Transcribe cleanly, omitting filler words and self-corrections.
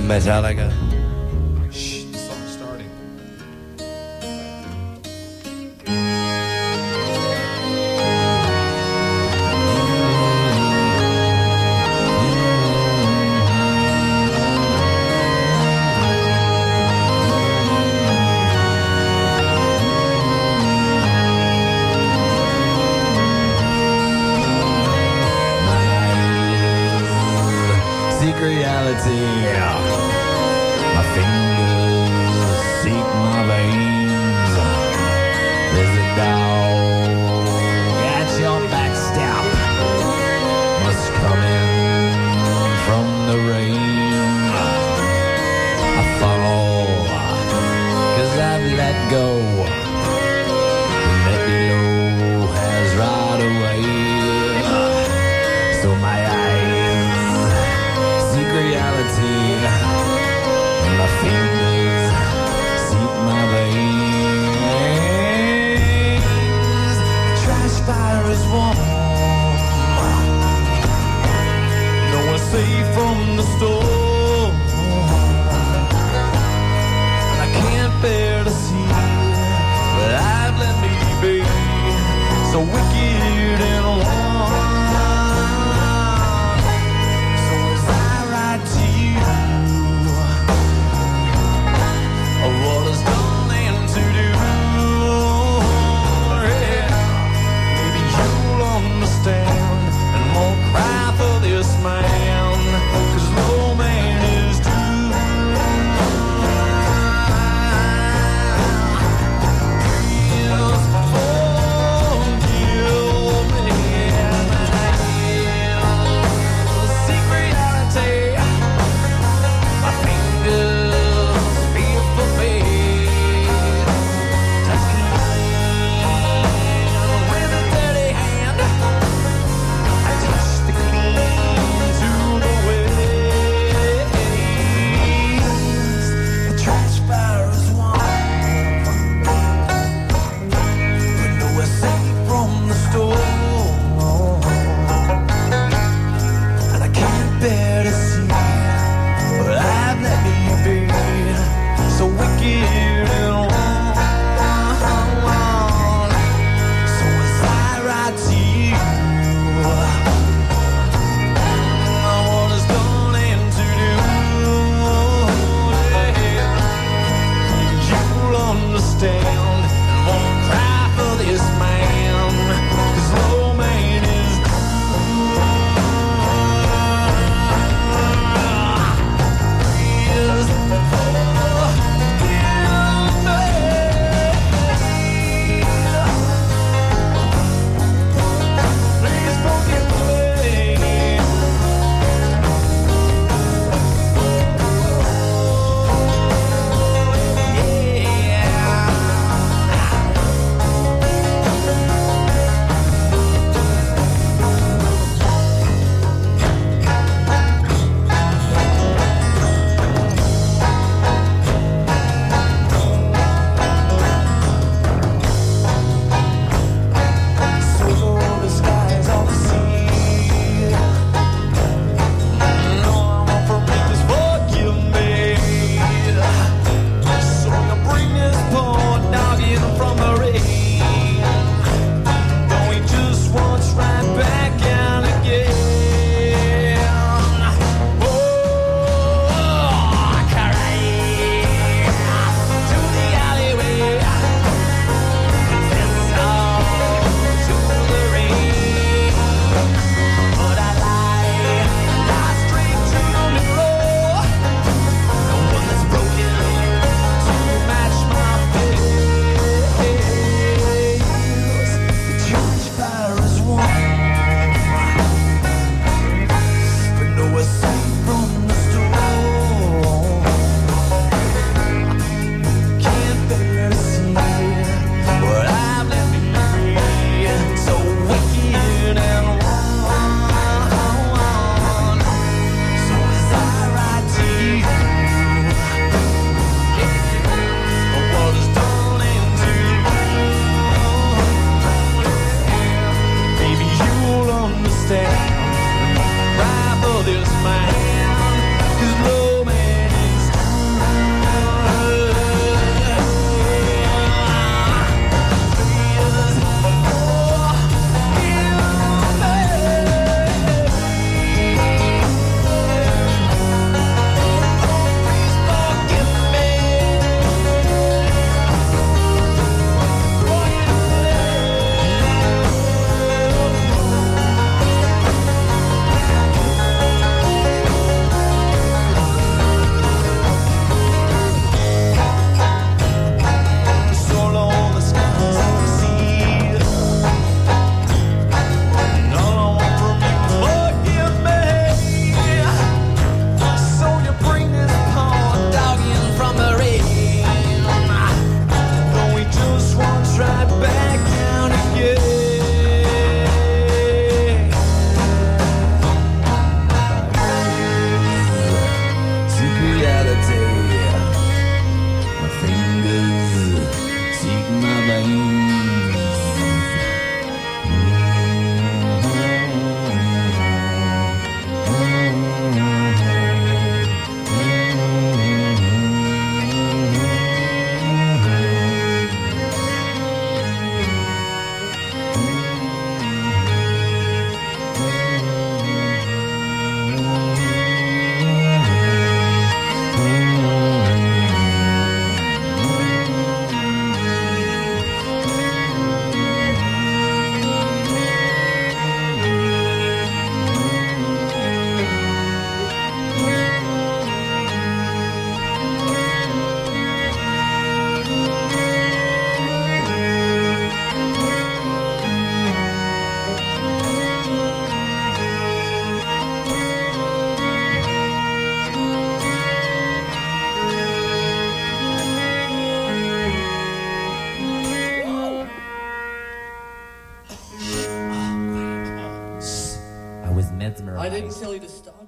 Metallica. Shh, the song's starting. Seek reality. My fingers seek my veins. There's a dog at your back step. Must come in from the rain. I fall 'cause I've let go. Let below has right away. So my eyes seek reality. My fingers seek my veins. The trash fire is warm. No one's safe from the storm. And I can't bear to see what I've let me be. So wicked and warm. So as I write to you of what is done and to do, yeah. Maybe you'll understand and won't cry for this man, 'cause no man is true. Please forgive me. Seek reality. My fingers feel for me. Touch me with a dirty hand. I touch the clean to the waves. The trash fire is warm, but nowhere safe from the storm. And I can't bear to see what I've let me be. So wicked and wrong. So as I write to you, what is done and to do, yeah. You'll understand and won't cry for this man, 'cause no man is Please forgive me. So the skies on the sea. No, I won't forget this, forgive me. So you bring this poor dog in from the rain. Don't we just once right back out again? Oh, carry to the alleyway. Confess all to the rain. But I lie straight to the floor. The one that's broken to match my face. The church fire is warm, but nowhere safe from the storm. Can't bear to see what I've let me be. So wicked and wrong. So as I write to you, what is done and to do, maybe you'll understand. Right for this man, 'cause no man was mesmerized. I didn't tell you to stop.